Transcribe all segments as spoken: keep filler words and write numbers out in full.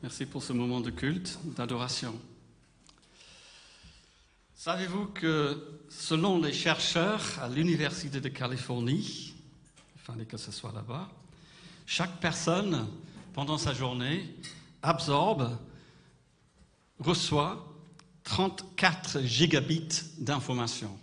Merci pour ce moment de culte, d'adoration. Savez-vous que selon les chercheurs à l'Université de Californie, il fallait que ce soit là-bas, chaque personne, pendant sa journée, absorbe, reçoit trente-quatre gigabits d'informations.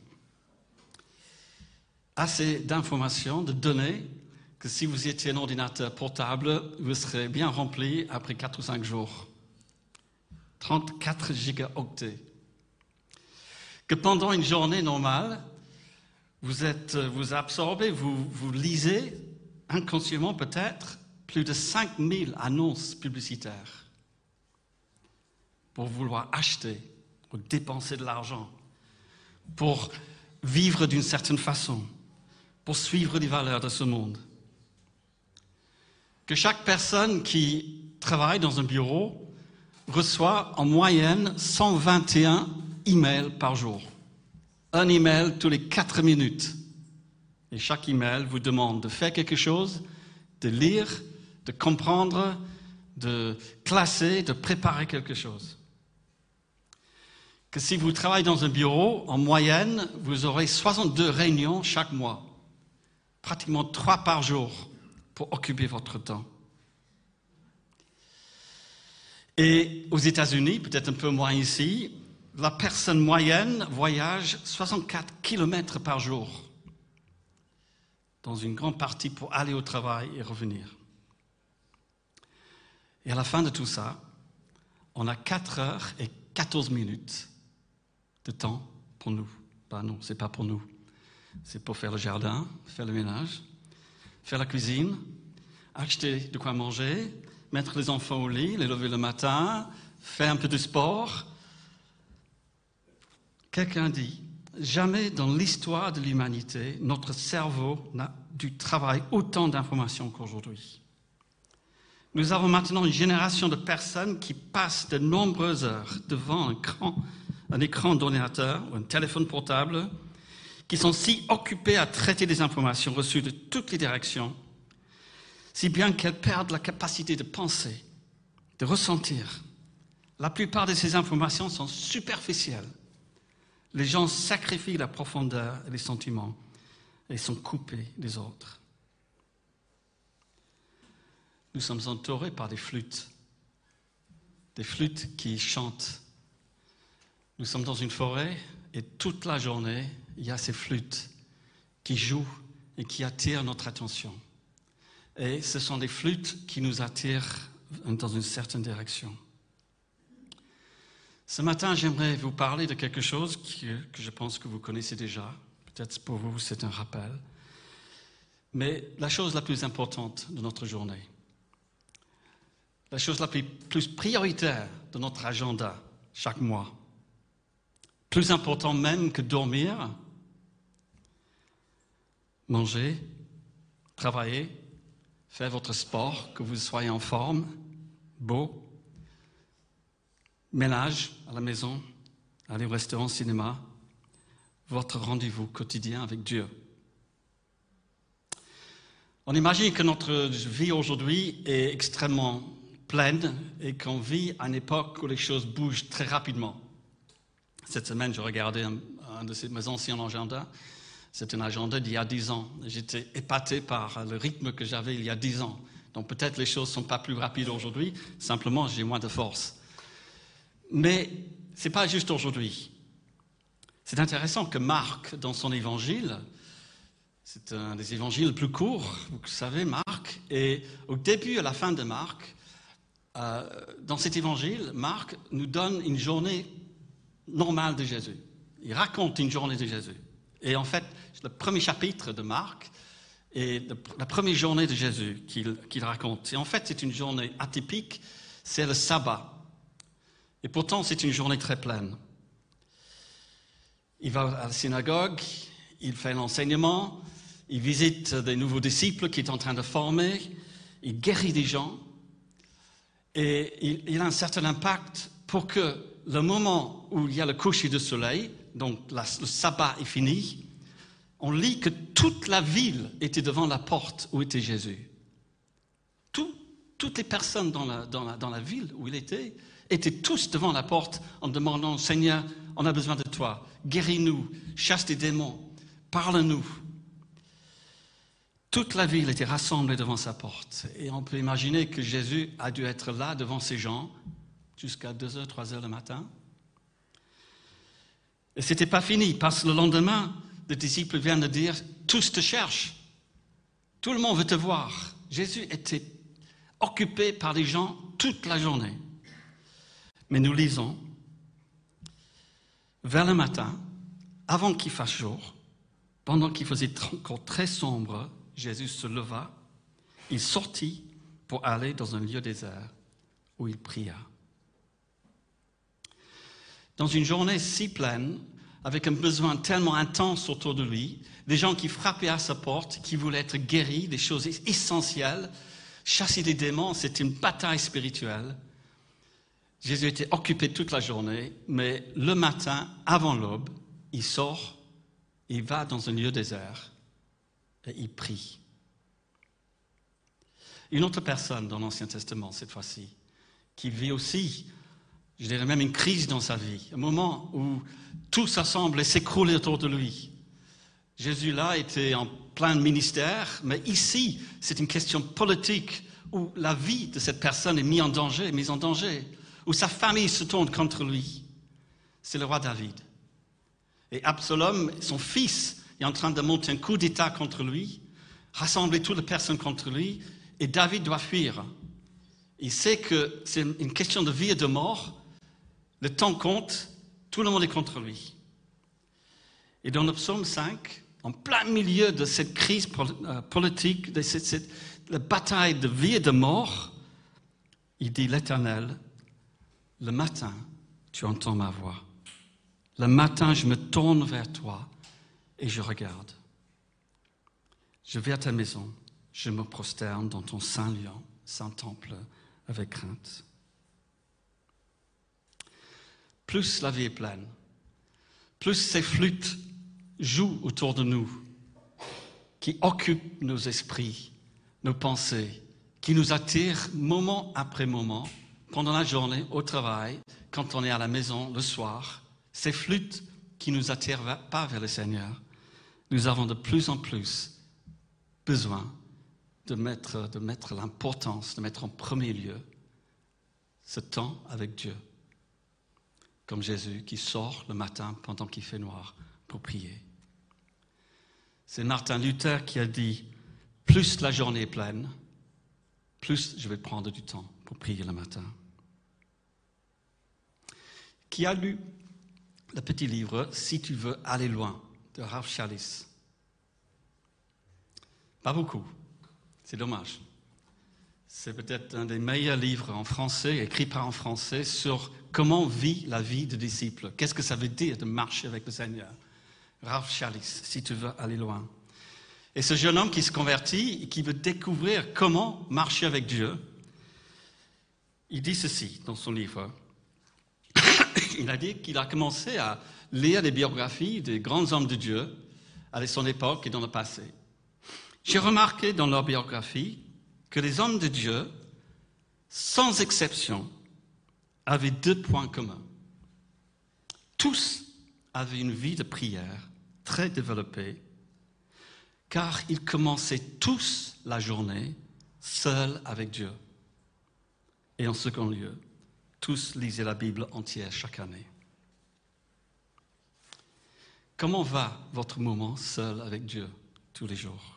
Assez d'informations, de données, que si vous étiez un ordinateur portable, vous serez bien rempli après quatre ou cinq jours. trente-quatre gigaoctets. Que pendant une journée normale, vous êtes, vous absorbez, vous, vous lisez, inconsciemment peut-être, plus de cinq mille annonces publicitaires pour vouloir acheter, pour dépenser de l'argent, pour vivre d'une certaine façon, pour suivre les valeurs de ce monde. Que chaque personne qui travaille dans un bureau reçoit en moyenne cent vingt et un emails par jour. Un email tous les quatre minutes. Et chaque email vous demande de faire quelque chose, de lire, de comprendre, de classer, de préparer quelque chose. Que si vous travaillez dans un bureau, en moyenne, vous aurez soixante-deux réunions chaque mois. Pratiquement trois par jour pour occuper votre temps. Et aux États-Unis, peut-être un peu moins ici, la personne moyenne voyage soixante-quatre kilomètres par jour, dans une grande partie pour aller au travail et revenir. Et à la fin de tout ça, on a quatre heures et quatorze minutes de temps pour nous. Ben non, c'est pas pour nous. C'est pour faire le jardin, faire le ménage, faire la cuisine, acheter de quoi manger, mettre les enfants au lit, les lever le matin, faire un peu de sport. Quelqu'un dit, jamais dans l'histoire de l'humanité, notre cerveau n'a dû travailler autant d'informations qu'aujourd'hui. Nous avons maintenant une génération de personnes qui passent de nombreuses heures devant un écran, un écran d'ordinateur ou un téléphone portable, qui sont si occupées à traiter des informations reçues de toutes les directions, si bien qu'elles perdent la capacité de penser, de ressentir. La plupart de ces informations sont superficielles. Les gens sacrifient la profondeur et les sentiments et sont coupés des autres. Nous sommes entourés par des flûtes, des flûtes qui chantent. Nous sommes dans une forêt et toute la journée, il y a ces flûtes qui jouent et qui attirent notre attention. Et ce sont des flûtes qui nous attirent dans une certaine direction. Ce matin, j'aimerais vous parler de quelque chose qui, que je pense que vous connaissez déjà. Peut-être pour vous, c'est un rappel. Mais la chose la plus importante de notre journée, la chose la plus, plus prioritaire de notre agenda chaque mois, plus important même que dormir, manger, travailler, faire votre sport, que vous soyez en forme, beau, ménage à la maison, aller au restaurant, cinéma, votre rendez-vous quotidien avec Dieu. On imagine que notre vie aujourd'hui est extrêmement pleine et qu'on vit à une époque où les choses bougent très rapidement. Cette semaine, je regardais un, un de mes anciens agendas. C'est un agenda d'il y a dix ans. J'étais épaté par le rythme que j'avais il y a dix ans. Donc peut-être les choses ne sont pas plus rapides aujourd'hui, simplement j'ai moins de force. Mais ce n'est pas juste aujourd'hui. C'est intéressant que Marc, dans son évangile, c'est un des évangiles les plus courts, vous savez, Marc, et au début et à la fin de Marc, euh, dans cet évangile, Marc nous donne une journée normale de Jésus. Il raconte une journée de Jésus. Et en fait, le premier chapitre de Marc est la première journée de Jésus qu'il, qu'il raconte. Et en fait, c'est une journée atypique, c'est le sabbat. Et pourtant, c'est une journée très pleine. Il va à la synagogue, il fait l'enseignement, il visite des nouveaux disciples qu'il est en train de former, il guérit des gens, et il, il a un certain impact pour que le moment où il y a le coucher du soleil, donc la, le sabbat est fini, on lit que toute la ville était devant la porte où était Jésus. Tout, toutes les personnes dans la, dans la, dans la ville où il était étaient tous devant la porte en demandant « Seigneur, on a besoin de toi, guéris-nous, chasse des démons, parle-nous ». Toute la ville était rassemblée devant sa porte. Et on peut imaginer que Jésus a dû être là devant ces gens jusqu'à deux heures, trois heures le matin. Et ce n'était pas fini, parce que le lendemain, les disciples viennent de dire « Tous te cherchent, tout le monde veut te voir ». Jésus était occupé par les gens toute la journée. Mais nous lisons, vers le matin, avant qu'il fasse jour, pendant qu'il faisait encore très sombre, Jésus se leva, il sortit pour aller dans un lieu désert où il pria. Dans une journée si pleine, avec un besoin tellement intense autour de lui, des gens qui frappaient à sa porte, qui voulaient être guéris, des choses essentielles, chasser des démons, c'était une bataille spirituelle. Jésus était occupé toute la journée, mais le matin, avant l'aube, il sort, il va dans un lieu désert et il prie. Une autre personne dans l'Ancien Testament, cette fois-ci, qui vit aussi, je dirais même une crise dans sa vie, un moment où tout ça semble s'écrouler autour de lui. Jésus, là, était en plein ministère, mais ici, c'est une question politique où la vie de cette personne est mise en danger, mise en danger, où sa famille se tourne contre lui. C'est le roi David. Et Absalom, son fils, est en train de monter un coup d'État contre lui, rassembler toutes les personnes contre lui, et David doit fuir. Il sait que c'est une question de vie et de mort, le temps compte, tout le monde est contre lui. Et dans le psaume cinq, en plein milieu de cette crise politique, de cette, cette la bataille de vie et de mort, il dit « L'Éternel, le matin, tu entends ma voix. Le matin, je me tourne vers toi et je regarde. Je vais à ta maison, je me prosterne dans ton saint lieu, saint temple, avec crainte. » Plus la vie est pleine, plus ces flûtes jouent autour de nous, qui occupent nos esprits, nos pensées, qui nous attirent moment après moment, pendant la journée, au travail, quand on est à la maison le soir, ces flûtes qui ne nous attirent pas vers le Seigneur, nous avons de plus en plus besoin de mettre, de mettre l'importance, de mettre en premier lieu ce temps avec Dieu, comme Jésus qui sort le matin pendant qu'il fait noir pour prier. C'est Martin Luther qui a dit « Plus la journée est pleine, plus je vais prendre du temps pour prier le matin. » Qui a lu le petit livre « Si tu veux aller loin » de Ralph Challis? Pas beaucoup, c'est dommage. C'est peut-être un des meilleurs livres en français, écrit par un Français, sur comment vit la vie de disciple. Qu'est-ce que ça veut dire de marcher avec le Seigneur? Ralph Challis, si tu veux aller loin. Et ce jeune homme qui se convertit et qui veut découvrir comment marcher avec Dieu, il dit ceci dans son livre. Il a dit qu'il a commencé à lire les biographies des grands hommes de Dieu à son époque et dans le passé. J'ai remarqué dans leurs biographies que les hommes de Dieu, sans exception, avaient deux points communs. Tous avaient une vie de prière très développée, car ils commençaient tous la journée seuls avec Dieu. Et en second lieu, tous lisaient la Bible entière chaque année. Comment va votre moment seul avec Dieu tous les jours?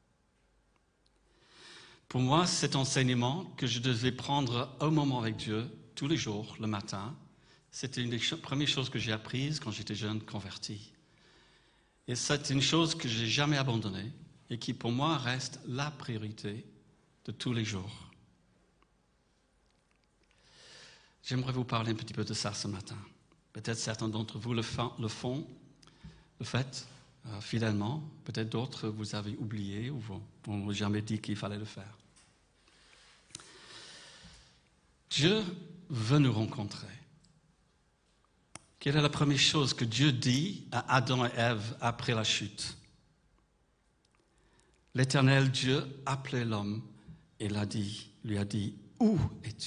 Pour moi, cet enseignement que je devais prendre un moment avec Dieu tous les jours, le matin, c'était une des premières choses que j'ai apprises quand j'étais jeune converti. Et c'est une chose que je n'ai jamais abandonnée et qui pour moi reste la priorité de tous les jours. J'aimerais vous parler un petit peu de ça ce matin. Peut-être certains d'entre vous le font, le, font, le faites euh, fidèlement. Peut-être d'autres vous avez oublié ou vous n'ont jamais dit qu'il fallait le faire. Dieu veut nous rencontrer. Quelle est la première chose que Dieu dit à Adam et Ève après la chute? L'Éternel Dieu appelait l'homme et l'a dit, lui a dit, « Où es-tu »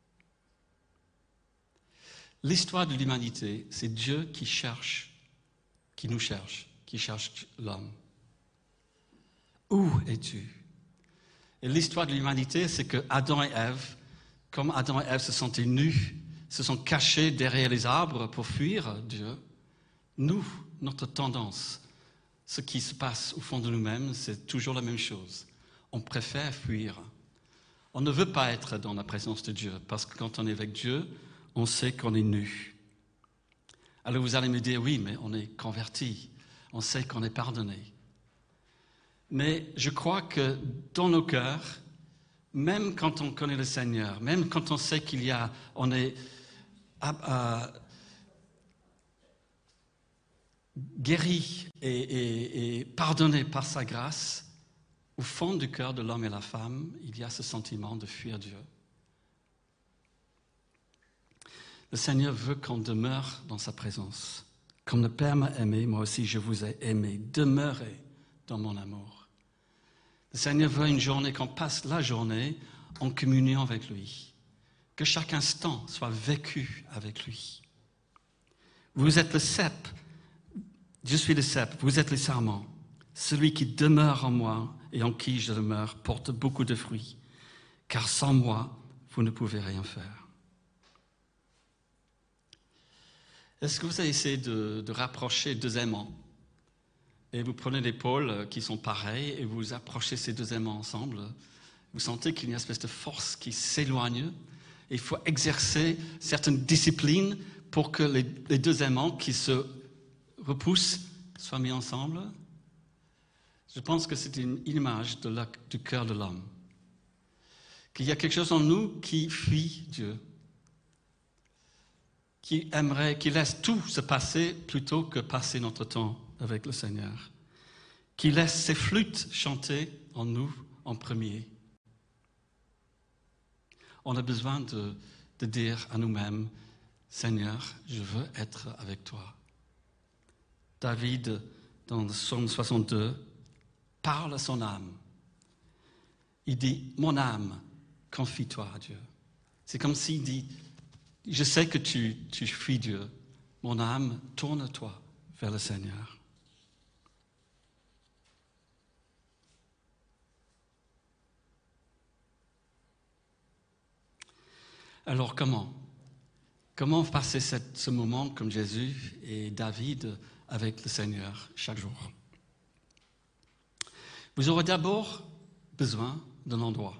L'histoire de l'humanité, c'est Dieu qui cherche, qui nous cherche, qui cherche l'homme. Où es-tu? Et l'histoire de l'humanité, c'est que Adam et Ève, comme Adam et Ève se sentaient nus, se sont cachés derrière les arbres pour fuir Dieu. Nous, notre tendance, ce qui se passe au fond de nous-mêmes, c'est toujours la même chose. On préfère fuir. On ne veut pas être dans la présence de Dieu, parce que quand on est avec Dieu, on sait qu'on est nu. Alors vous allez me dire, oui, mais on est converti, on sait qu'on est pardonné. Mais je crois que dans nos cœurs, même quand on connaît le Seigneur, même quand on sait qu'il y a, on est à, à, guéri et, et, et pardonné par sa grâce, au fond du cœur de l'homme et la femme, il y a ce sentiment de fuir Dieu. Le Seigneur veut qu'on demeure dans sa présence. Comme le Père m'a aimé, moi aussi je vous ai aimé. Demeurez dans mon amour. Le Seigneur veut une journée, qu'on passe la journée en communion avec lui. Que chaque instant soit vécu avec lui. Vous êtes le cep. Je suis le cep. Vous êtes les sarments. Celui qui demeure en moi et en qui je demeure porte beaucoup de fruits. Car sans moi, vous ne pouvez rien faire. Est-ce que vous avez essayé de, de rapprocher deux aimants? Et vous prenez des pôles qui sont pareils et vous approchez ces deux aimants ensemble. Vous sentez qu'il y a une espèce de force qui s'éloigne. Il faut exercer certaines disciplines pour que les, les deux aimants qui se repoussent soient mis ensemble. Je pense que c'est une image de la, du cœur de l'homme. Qu'il y a quelque chose en nous qui fuit Dieu. Qui aimerait, qui laisse tout se passer plutôt que passer notre temps avec le Seigneur. Qui laisse ses flûtes chanter en nous en premier. On a besoin de, de dire à nous-mêmes, Seigneur, je veux être avec toi. David, dans le psaume soixante-deux, parle à son âme. Il dit, mon âme, confie-toi à Dieu. C'est comme s'il dit, je sais que tu, tu fuis Dieu. Mon âme, tourne-toi vers le Seigneur. Alors comment? Comment passer cette, ce moment comme Jésus et David avec le Seigneur chaque jour? Vous aurez d'abord besoin d'un endroit,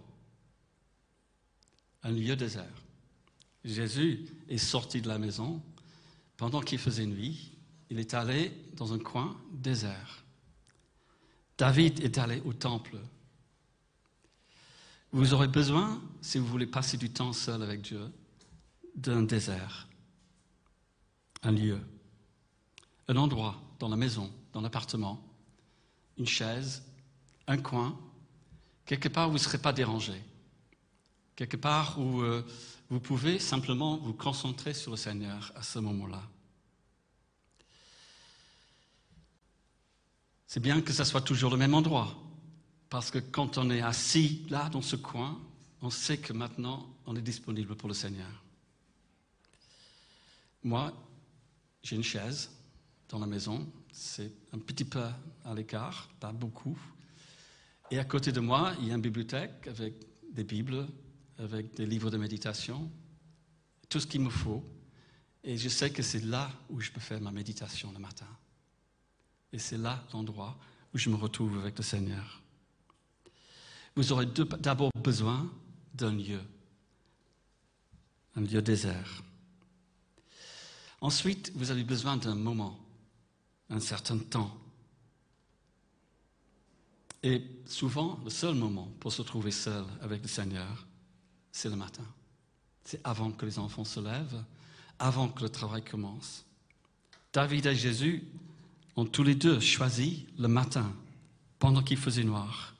un lieu désert. Jésus est sorti de la maison pendant qu'il faisait nuit. Il est allé dans un coin désert. David est allé au temple. Vous aurez besoin, si vous voulez passer du temps seul avec Dieu, d'un désert, un lieu, un endroit dans la maison, dans l'appartement, une chaise, un coin, quelque part où vous ne serez pas dérangé, quelque part où euh, vous pouvez simplement vous concentrer sur le Seigneur à ce moment-là. C'est bien que ce soit toujours le même endroit, parce que quand on est assis là, dans ce coin, on sait que maintenant, on est disponible pour le Seigneur. Moi, j'ai une chaise dans la maison, c'est un petit peu à l'écart, pas beaucoup. Et à côté de moi, il y a une bibliothèque avec des Bibles, avec des livres de méditation, tout ce qu'il me faut. Et je sais que c'est là où je peux faire ma méditation le matin. Et c'est là l'endroit où je me retrouve avec le Seigneur. Vous aurez d'abord besoin d'un lieu, un lieu désert. Ensuite, vous avez besoin d'un moment, un certain temps. Et souvent, le seul moment pour se trouver seul avec le Seigneur, c'est le matin. C'est avant que les enfants se lèvent, avant que le travail commence. David et Jésus ont tous les deux choisi le matin, pendant qu'il faisait noir.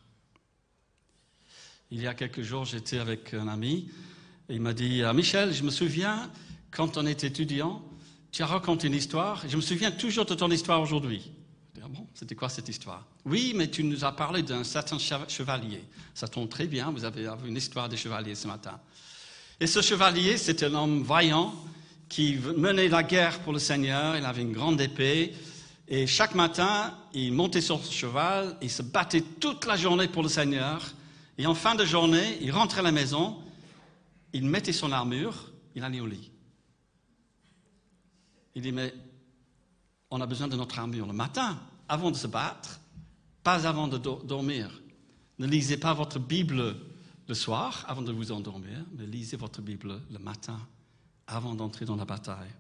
Il y a quelques jours, j'étais avec un ami, et il m'a dit « Michel, je me souviens, quand on était étudiant, tu as raconté une histoire, et je me souviens toujours de ton histoire aujourd'hui. » bon, c'était quoi cette histoire? Oui, mais tu nous as parlé d'un certain chevalier. Ça tombe très bien, vous avez une histoire de chevalier ce matin. Et ce chevalier, c'était un homme vaillant qui menait la guerre pour le Seigneur. Il avait une grande épée. Et chaque matin, il montait sur son cheval, il se battait toute la journée pour le Seigneur. Et en fin de journée, il rentrait à la maison, il mettait son armure, il allait au lit. Il dit, mais on a besoin de notre armure le matin, avant de se battre, pas avant de do- dormir. Ne lisez pas votre Bible le soir, avant de vous endormir, mais lisez votre Bible le matin, avant d'entrer dans la bataille.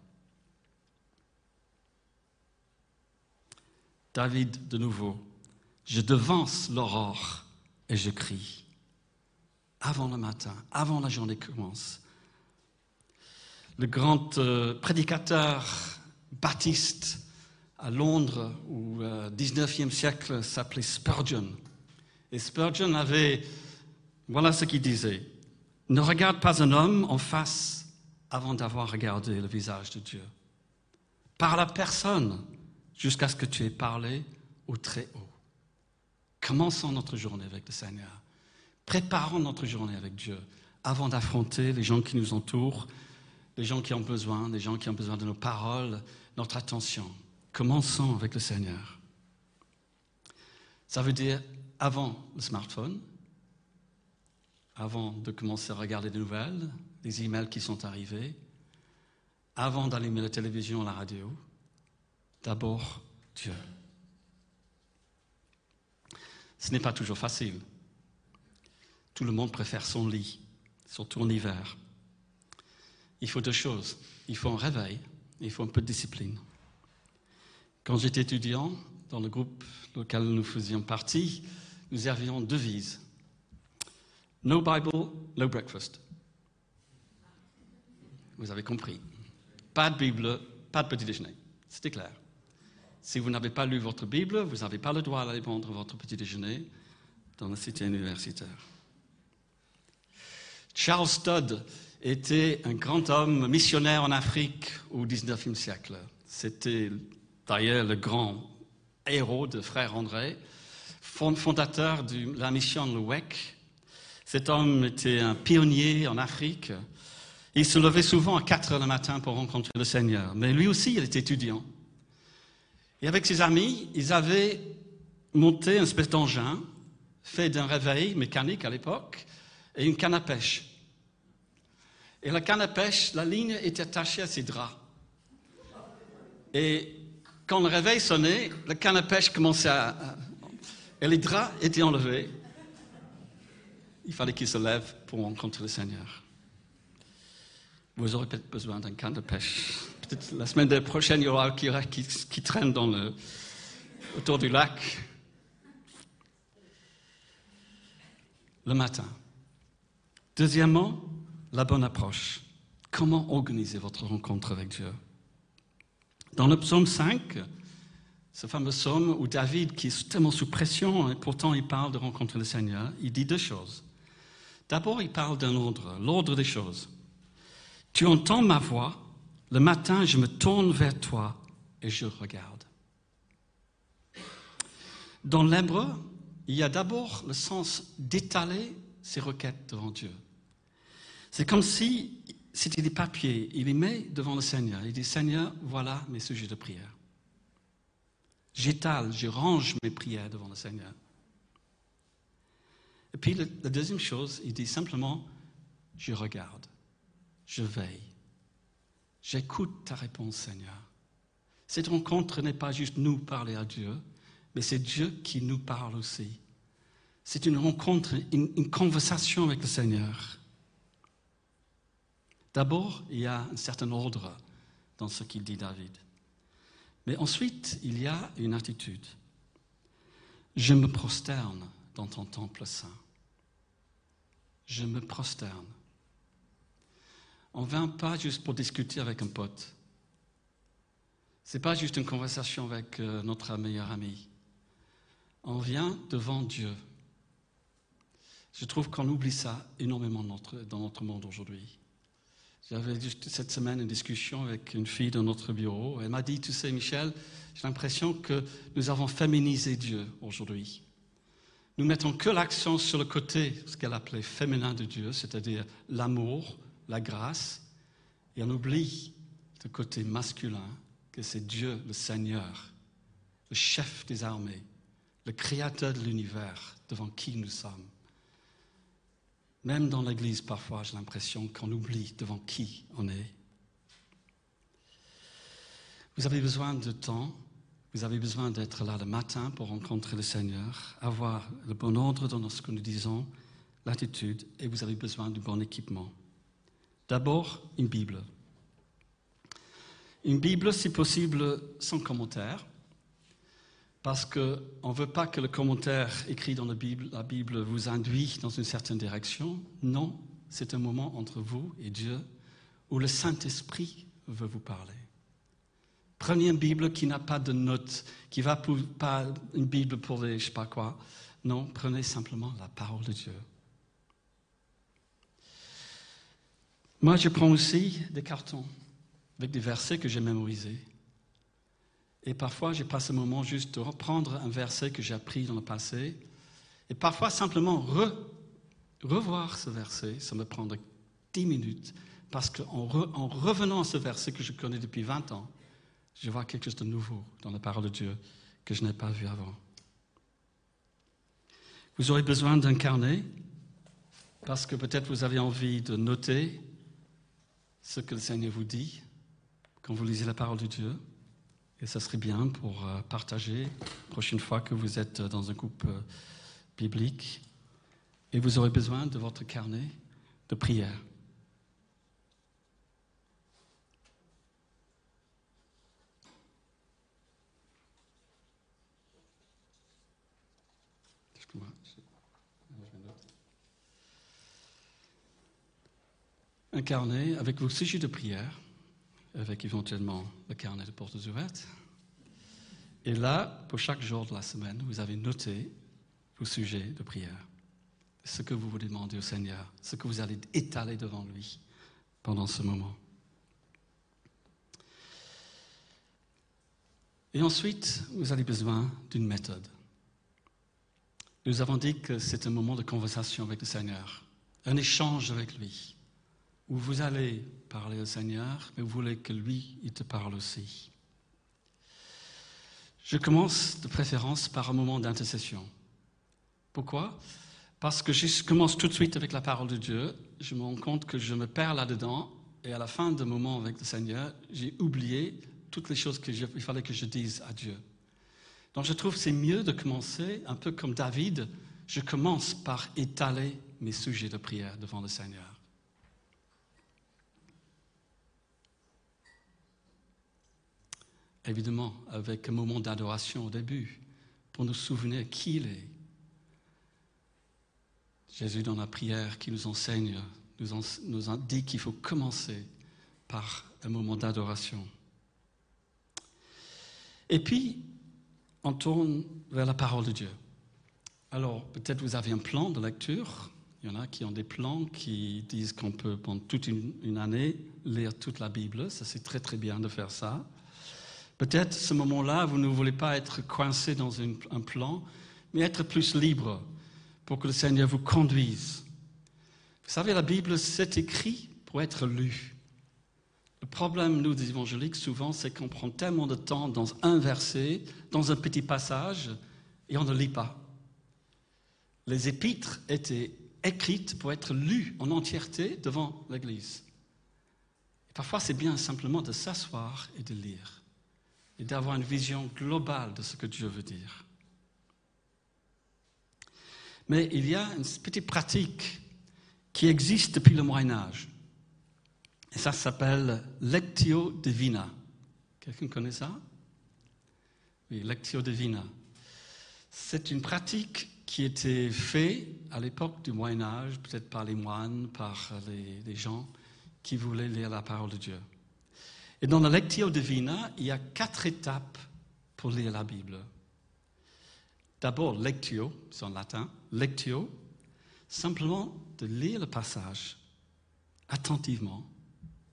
David, de nouveau, je devance l'aurore et je crie. Avant le matin, avant la journée commence. Le grand euh, prédicateur baptiste à Londres au euh, dix-neuvième siècle s'appelait Spurgeon. Et Spurgeon avait, voilà ce qu'il disait, « Ne regarde pas un homme en face avant d'avoir regardé le visage de Dieu. Parle à personne jusqu'à ce que tu aies parlé au Très-Haut. » Commençons notre journée avec le Seigneur. Préparons notre journée avec Dieu avant d'affronter les gens qui nous entourent, les gens qui ont besoin, les gens qui ont besoin de nos paroles, notre attention. Commençons avec le Seigneur. Ça veut dire avant le smartphone, avant de commencer à regarder des nouvelles, les emails qui sont arrivés, avant d'allumer la télévision ou la radio, d'abord Dieu. Ce n'est pas toujours facile. Tout le monde préfère son lit, surtout en hiver. Il faut deux choses. Il faut un réveil, et il faut un peu de discipline. Quand j'étais étudiant, dans le groupe auquel nous faisions partie, nous avions deux devises. No Bible, no breakfast. Vous avez compris. Pas de Bible, pas de petit déjeuner. C'était clair. Si vous n'avez pas lu votre Bible, vous n'avez pas le droit d'aller prendre votre petit déjeuner dans la cité universitaire. Charles Studd était un grand homme missionnaire en Afrique au dix-neuvième siècle. C'était d'ailleurs le grand héros de Frère André, fondateur de la mission Le W E C. Cet homme était un pionnier en Afrique. Il se levait souvent à quatre heures le matin pour rencontrer le Seigneur. Mais lui aussi, il était étudiant. Et avec ses amis, ils avaient monté une espèce d'engin fait d'un réveil mécanique à l'époque et une canne à pêche. Et la canne à pêche, la ligne était attachée à ses draps. Et quand le réveil sonnait, la canne à pêche commençait à... et les draps étaient enlevés. Il fallait qu'il se lève pour rencontrer le Seigneur. Vous aurez peut-être besoin d'un canne de pêche. Peut-être la semaine prochaine, il y aura qui, qui, qui traîne dans le, autour du lac. Le matin. Deuxièmement, la bonne approche. Comment organiser votre rencontre avec Dieu? Dans le psaume cinq, ce fameux psaume où David, qui est tellement sous pression, et pourtant il parle de rencontrer le Seigneur, il dit deux choses. D'abord, il parle d'un ordre, l'ordre des choses. Tu entends ma voix, le matin je me tourne vers toi et je regarde. Dans l'hébreu, il y a d'abord le sens d'étaler ses requêtes devant Dieu. C'est comme si c'était des papiers, il les met devant le Seigneur. Il dit, Seigneur, voilà mes sujets de prière. J'étale, je range mes prières devant le Seigneur. Et puis le, la deuxième chose, il dit simplement, je regarde, je veille, j'écoute ta réponse, Seigneur. Cette rencontre n'est pas juste nous parler à Dieu, mais c'est Dieu qui nous parle aussi. C'est une rencontre, une, une conversation avec le Seigneur. D'abord, il y a un certain ordre dans ce qu'il dit David. Mais ensuite, il y a une attitude. Je me prosterne dans ton temple saint. Je me prosterne. On ne vient pas juste pour discuter avec un pote. Ce n'est pas juste une conversation avec euh, notre meilleur ami. On vient devant Dieu. Je trouve qu'on oublie ça énormément dans notre, dans notre monde aujourd'hui. J'avais juste cette semaine une discussion avec une fille dans notre bureau. Elle m'a dit, tu sais Michel, j'ai l'impression que nous avons féminisé Dieu aujourd'hui. Nous mettons que l'accent sur le côté, ce qu'elle appelait féminin de Dieu, c'est-à-dire l'amour, la grâce, et on oublie le côté masculin, que c'est Dieu, le Seigneur, le chef des armées, le créateur de l'univers, devant qui nous sommes. Même dans l'Église, parfois, j'ai l'impression qu'on oublie devant qui on est. Vous avez besoin de temps, vous avez besoin d'être là le matin pour rencontrer le Seigneur, avoir le bon ordre dans ce que nous disons, l'attitude, et vous avez besoin du bon équipement. D'abord, une Bible. Une Bible, si possible, sans commentaire, parce qu'on ne veut pas que le commentaire écrit dans la Bible, la Bible vous induit dans une certaine direction. Non, c'est un moment entre vous et Dieu où le Saint-Esprit veut vous parler. Prenez une Bible qui n'a pas de notes, qui ne va pas une Bible pour les je ne sais pas quoi. Non, prenez simplement la parole de Dieu. Moi, je prends aussi des cartons avec des versets que j'ai mémorisés. Et parfois, je passe un moment juste de reprendre un verset que j'ai appris dans le passé. Et parfois, simplement re, revoir ce verset, ça me prendrait dix minutes. Parce qu'en re, en revenant à ce verset que je connais depuis vingt ans, je vois quelque chose de nouveau dans la parole de Dieu que je n'ai pas vu avant. Vous aurez besoin d'un carnet, parce que peut-être vous avez envie de noter ce que le Seigneur vous dit quand vous lisez la parole de Dieu. Et ça serait bien pour partager la prochaine fois que vous êtes dans un groupe biblique. Et vous aurez besoin de votre carnet de prière. Un carnet avec vos sujets de prière, avec éventuellement le carnet de portes ouvertes. Et là, pour chaque jour de la semaine, vous avez noté vos sujets de prière. Ce que vous voulez demander au Seigneur, ce que vous allez étaler devant lui pendant ce moment. Et ensuite, vous avez besoin d'une méthode. Nous avons dit que c'est un moment de conversation avec le Seigneur, un échange avec lui, où vous allez parler au Seigneur, mais vous voulez que lui, il te parle aussi. Je commence de préférence par un moment d'intercession. Pourquoi ? Parce que je commence tout de suite avec la parole de Dieu, je me rends compte que je me perds là-dedans, et à la fin du moment avec le Seigneur, j'ai oublié toutes les choses qu'il fallait que je dise à Dieu. Donc je trouve que c'est mieux de commencer, un peu comme David, je commence par étaler mes sujets de prière devant le Seigneur. Évidemment, avec un moment d'adoration au début, pour nous souvenir qui il est. Jésus, dans la prière qui nous enseigne, nous, en, nous en dit qu'il faut commencer par un moment d'adoration. Et puis, on tourne vers la parole de Dieu. Alors, peut-être vous avez un plan de lecture. Il y en a qui ont des plans qui disent qu'on peut, pendant toute une, une année, lire toute la Bible. Ça, c'est très, très bien de faire ça. Peut-être, ce moment-là, vous ne voulez pas être coincé dans une, un plan, mais être plus libre pour que le Seigneur vous conduise. Vous savez, la Bible, c'est écrit pour être lu. Le problème, nous, des évangéliques, souvent, c'est qu'on prend tellement de temps dans un verset, dans un petit passage, et on ne lit pas. Les épîtres étaient écrites pour être lues en entièreté devant l'Église. Et parfois, c'est bien simplement de s'asseoir et de lire, et d'avoir une vision globale de ce que Dieu veut dire. Mais il y a une petite pratique qui existe depuis le Moyen-Âge. Et ça s'appelle Lectio Divina. Quelqu'un connaît ça? Oui, Lectio Divina. C'est une pratique qui était faite à l'époque du Moyen-Âge, peut-être par les moines, par les, les gens qui voulaient lire la parole de Dieu. Et dans la Lectio Divina, il y a quatre étapes pour lire la Bible. D'abord, lectio, c'est en latin, lectio, simplement de lire le passage attentivement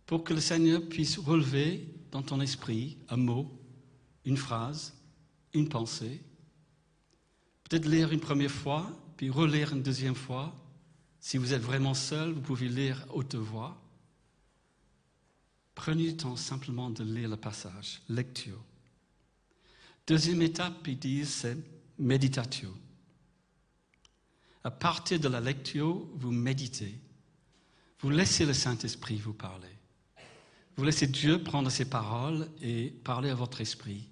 pour que le Seigneur puisse relever dans ton esprit un mot, une phrase, une pensée. Peut-être lire une première fois, puis relire une deuxième fois. Si vous êtes vraiment seul, vous pouvez lire à haute voix. Prenez le temps simplement de lire le passage, lectio. Deuxième étape, ils disent, c'est méditatio. À partir de la lectio, vous méditez. Vous laissez le Saint-Esprit vous parler. Vous laissez Dieu prendre ses paroles et parler à votre esprit.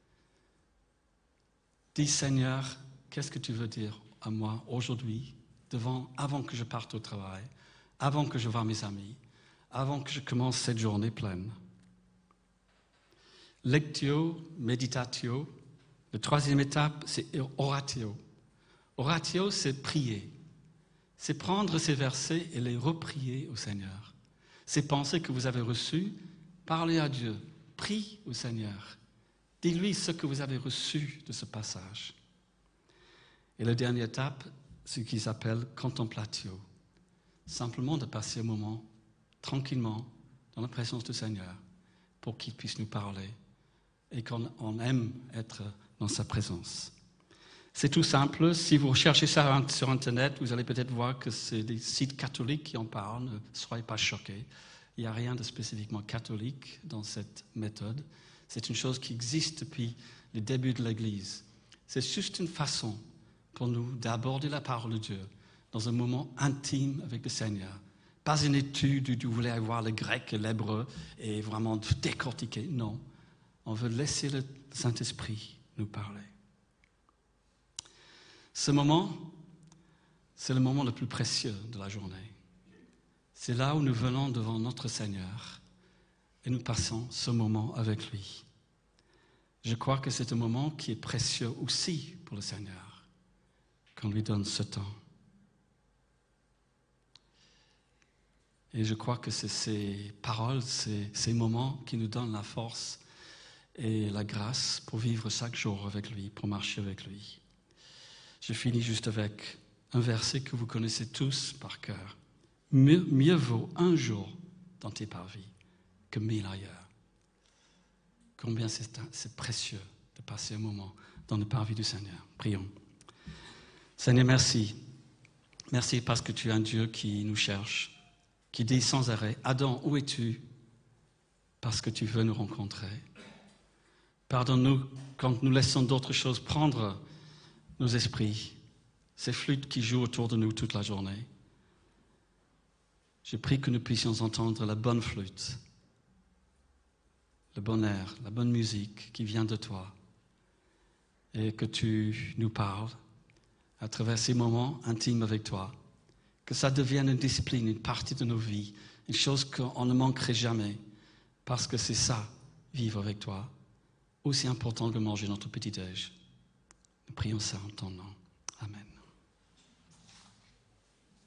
Dis, Seigneur, qu'est-ce que tu veux dire à moi aujourd'hui, devant, avant que je parte au travail, avant que je voie mes amis, avant que je commence cette journée pleine. Lectio, méditatio. La troisième étape, c'est oratio. Oratio, c'est prier. C'est prendre ces versets et les reprier au Seigneur. Ces pensées que vous avez reçues, parlez à Dieu, prie au Seigneur. Dis-lui ce que vous avez reçu de ce passage. Et la dernière étape, ce qu'ils appellent contemplatio. Simplement de passer un moment tranquillement dans la présence du Seigneur pour qu'il puisse nous parler et qu'on on aime être dans sa présence. C'est tout simple. Si vous recherchez ça sur Internet, vous allez peut-être voir que c'est des sites catholiques qui en parlent. Ne soyez pas choqués. Il n'y a rien de spécifiquement catholique dans cette méthode. C'est une chose qui existe depuis le début de l'Église. C'est juste une façon pour nous d'aborder la parole de Dieu dans un moment intime avec le Seigneur. Pas une étude où vous voulez avoir le grec et l'hébreu et vraiment décortiquer. Non, on veut laisser le Saint-Esprit nous parler. Ce moment, c'est le moment le plus précieux de la journée. C'est là où nous venons devant notre Seigneur et nous passons ce moment avec lui. Je crois que c'est un moment qui est précieux aussi pour le Seigneur, qu'on lui donne ce temps. Et je crois que c'est ces paroles, ces, ces moments qui nous donnent la force et la grâce pour vivre chaque jour avec lui, pour marcher avec lui. Je finis juste avec un verset que vous connaissez tous par cœur. Mieux, mieux vaut un jour dans tes parvis que mille ailleurs. Combien c'est, c'est précieux de passer un moment dans le parvis du Seigneur. Prions. Seigneur, merci. Merci parce que tu es un Dieu qui nous cherche, qui dit sans arrêt, Adam, où es-tu? Parce que tu veux nous rencontrer. Pardonne-nous quand nous laissons d'autres choses prendre nos esprits, ces flûtes qui jouent autour de nous toute la journée. Je prie que nous puissions entendre la bonne flûte, le bon air, la bonne musique qui vient de toi, et que tu nous parles à travers ces moments intimes avec toi, que ça devienne une discipline, une partie de nos vies, une chose qu'on ne manquerait jamais, parce que c'est ça, vivre avec toi, aussi important que manger notre petit-déj. Nous prions ça en ton nom. Amen.